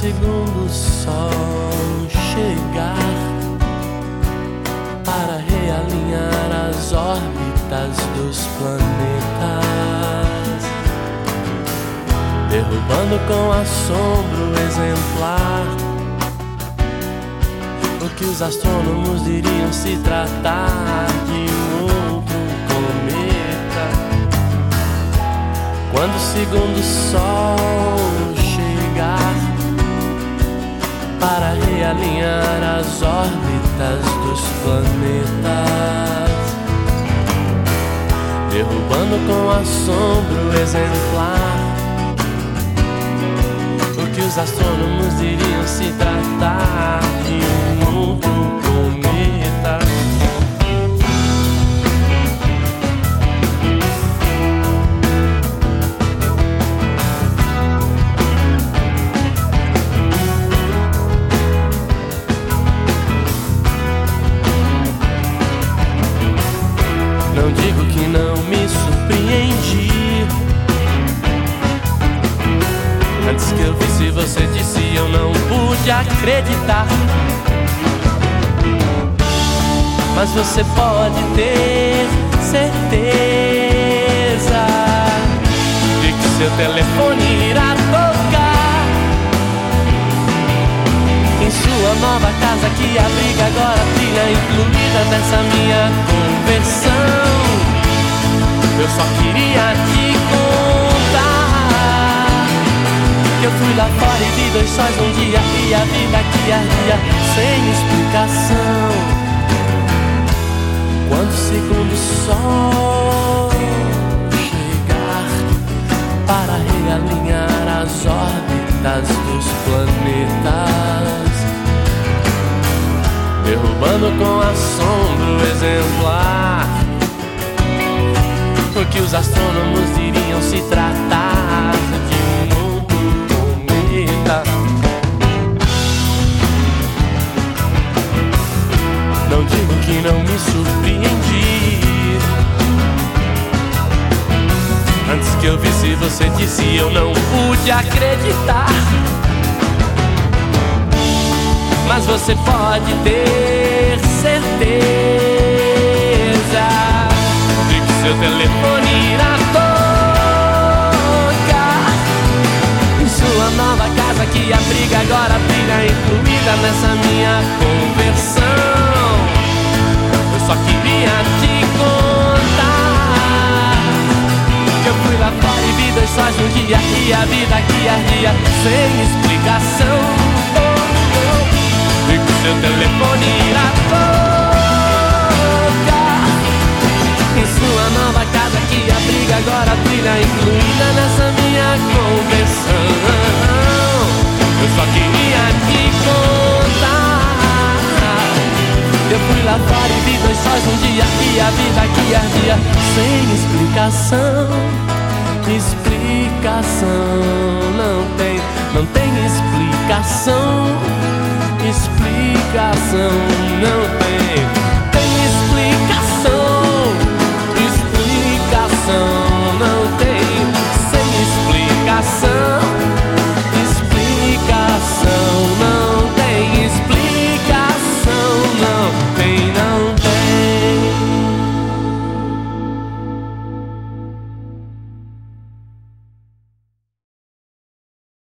segundo sol chegar para realinhar as órbitas dos planetas, derrubando com assombro exemplar o que os astrônomos diriam se tratar de um outro cometa. Quando o segundo sol chegar para realinhar as órbitas dos planetas, derrubando com assombro exemplar o que os astrônomos diriam se tratar de um outro cometa. Não digo que não me surpreendi. Antes que eu visse você disse eu não pude acreditar. Mas você pode ter certeza de que seu telefone irá tocar em sua nova casa que abriga agora a trilha incluída nessa minha conversão. Eu só queria te contar que eu fui lá fora e vi dois sóis um dia e a vida que ardia sem explicação. Quando o segundo sol chegar para realinhar as órbitas dos planetas, derrubando com assombro exemplar o que os astrônomos diriam se tratar de um outro cometa. Não digo que não me surpreendi. Antes que eu visse você disse eu não pude acreditar. Mas você pode ter certeza de que seu telefone irá tocar em sua nova casa que abriga agora a trilha incluída nessa minha conversão. Eu só queria te contar que eu fui lá fora e vi dois sóis um dia e a vida que ardia sem explicação. E que seu telefone irá tocar em sua nova casa que abriga agora a trilha incluída nessa minha conversão. Eu só queria te contar. Eu fui lá fora e vi dois sóis um dia e a vida que ardia sem explicação. Explicação não tem explicação. Explicação